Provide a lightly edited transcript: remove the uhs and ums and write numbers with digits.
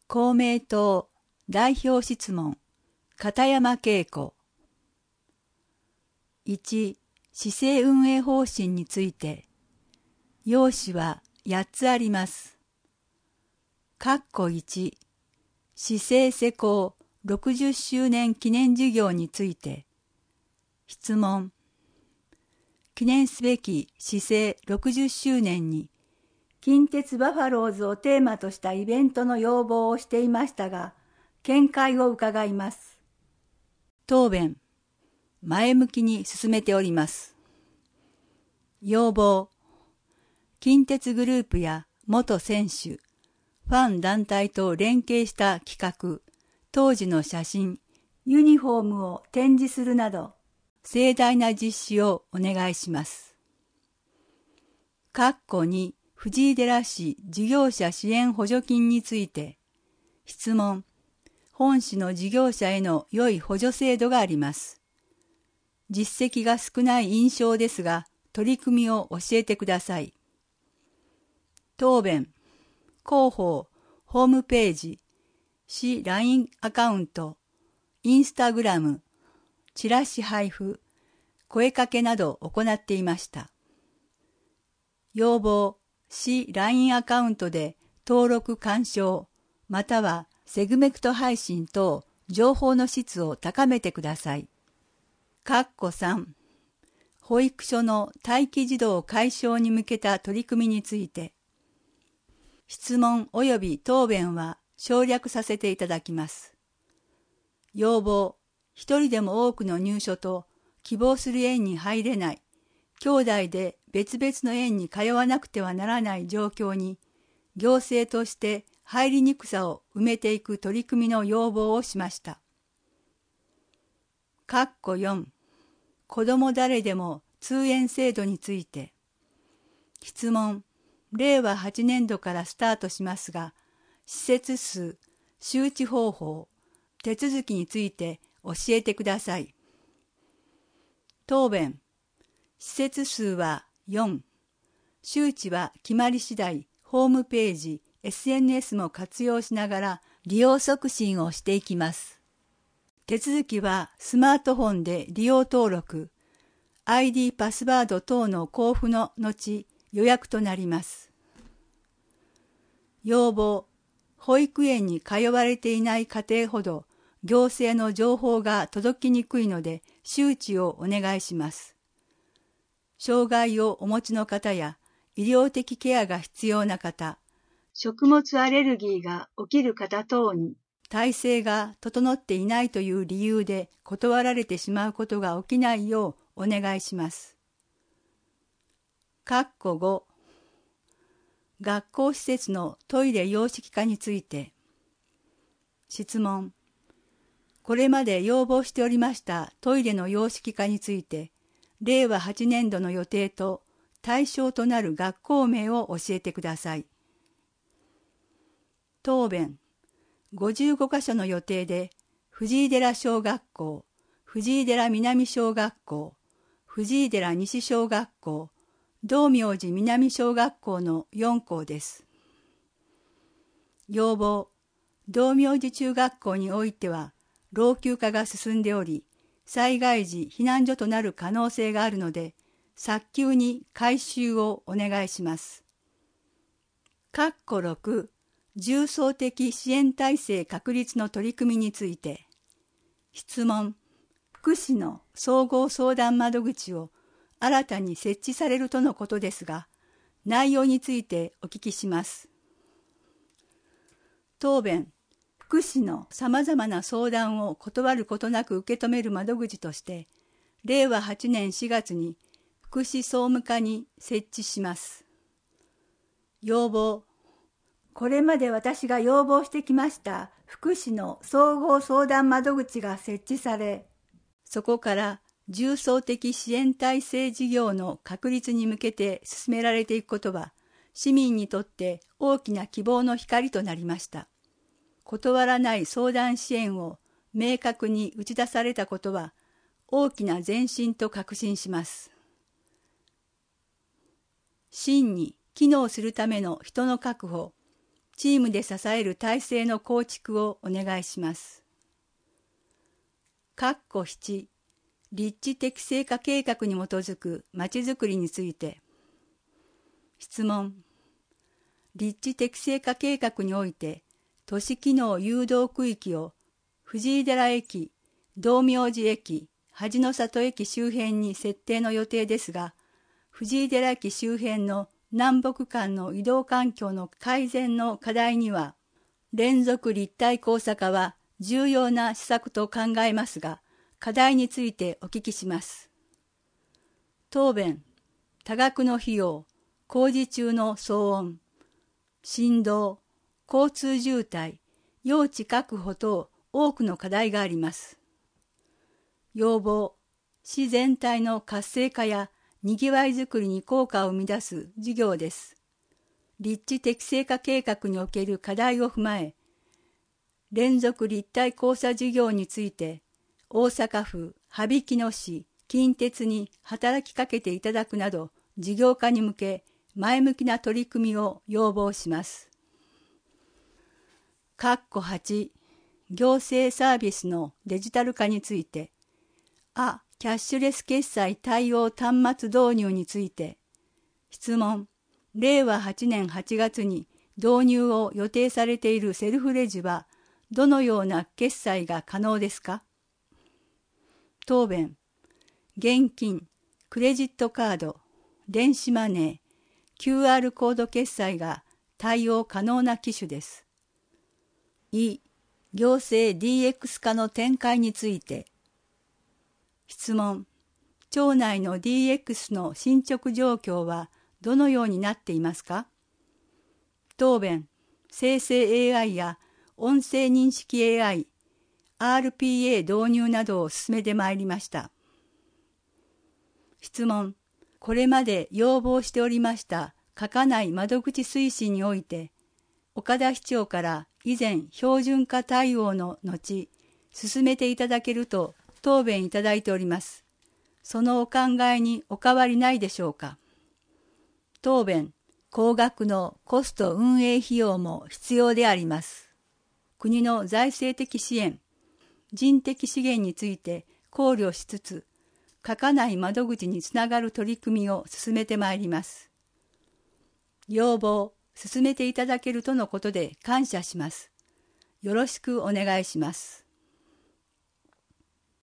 公明党代表質問片山恵子。1、市政運営方針について。要旨は8つあります。1、市政施行60周年記念事業について。質問。記念すべき市政60周年に、近鉄バファローズをテーマとしたイベントの要望をしていましたが、見解を伺います。答弁。前向きに進めております。要望。近鉄グループや元選手、ファン団体と連携した企画、当時の写真、ユニフォームを展示するなど、盛大な実施をお願いします。2、藤井寺市事業者支援補助金について。質問。本市の事業者への良い補助制度があります。実績が少ない印象ですが、取り組みを教えてください。答弁。広報、ホームページ、市 LINE アカウント、インスタグラム、チラシ配布、声かけなど行っていました。要望。市 LINE アカウントで登録勧奨、またはセグメクト配信等情報の質を高めてください。3、保育所の待機児童解消に向けた取り組みについて。質問及び答弁は省略させていただきます。要望。一人でも多くの入所と希望する園に入れない、兄弟で別々の園に通わなくてはならない状況に、行政として入りにくさを埋めていく取り組みの要望をしました。4、子ども誰でも通園制度について。質問。令和8年度からスタートしますが、施設数、周知方法、手続きについて教えてください。答弁。施設数は4。周知は決まり次第、ホームページ、SNS も活用しながら利用促進をしていきます。手続きはスマートフォンで利用登録、ID パスワード等の交付の後、予約となります。要望。保育園に通われていない家庭ほど、行政の情報が届きにくいので、周知をお願いします。障害をお持ちの方や医療的ケアが必要な方、食物アレルギーが起きる方等に体制が整っていないという理由で断られてしまうことが起きないようお願いします。5、学校施設のトイレ洋式化について。質問。これまで要望しておりましたトイレの洋式化について、令和8年度の予定と対象となる学校名を教えてください。答弁。55カ所の予定で、藤井寺小学校、藤井寺南小学校、藤井寺西小学校、道明寺南小学校の4校です。要望。道明寺中学校においては、老朽化が進んでおり、災害時避難所となる可能性があるので、早急に改修をお願いします。6、重層的支援体制確立の取り組みについて。質問。福祉の総合相談窓口を新たに設置されるとのことですが、内容についてお聞きします。答弁。福祉のさまざまな相談を断ることなく受け止める窓口として、令和8年4月に福祉総務課に設置します。要望。これまで私が要望してきました福祉の総合相談窓口が設置され、そこから重層的支援体制事業の確立に向けて進められていくことは、市民にとって大きな希望の光となりました。断らない相談支援を明確に打ち出されたことは大きな前進と確信します。真に機能するための人の確保、 チームで支える体制の構築をお願いします。7、立地適正化計画に基づくまちづくりについて。質問。立地適正化計画において、都市機能誘導区域を藤井寺駅、道明寺駅、恥の里駅周辺に設定の予定ですが、藤井寺駅周辺の南北間の移動環境の改善の課題には、連続立体交差化は重要な施策と考えますが、課題についてお聞きします。答弁。多額の費用、工事中の騒音、振動、交通渋滞、用地確保等多くの課題があります。要望、市全体の活性化やにぎわいづくりに効果を生み出す事業です。立地適正化計画における課題を踏まえ、連続立体交差事業について、大阪府羽曳野市近鉄に働きかけていただくなど、事業化に向け前向きな取り組みを要望します。8、行政サービスのデジタル化について、キャッシュレス決済対応端末導入について、質問。令和8年8月に導入を予定されているセルフレジは、どのような決済が可能ですか？答弁。現金、クレジットカード、電子マネー、QR コード決済が対応可能な機種です。行政 DX 化の展開について。質問。町内の DX の進捗状況はどのようになっていますか？答弁。生成 AI や音声認識 AI、RPA 導入などを進めてまいりました。質問。これまで要望しておりました書かない窓口推進において、岡田市長から以前標準化対応の後、進めていただけると答弁いただいております。そのお考えにお変わりないでしょうか？答弁。高額のコスト運営費用も必要であります。国の財政的支援、人的資源について考慮しつつ、書かない窓口につながる取り組みを進めてまいります。要望、進めていただけるとのことで感謝します。よろしくお願いします。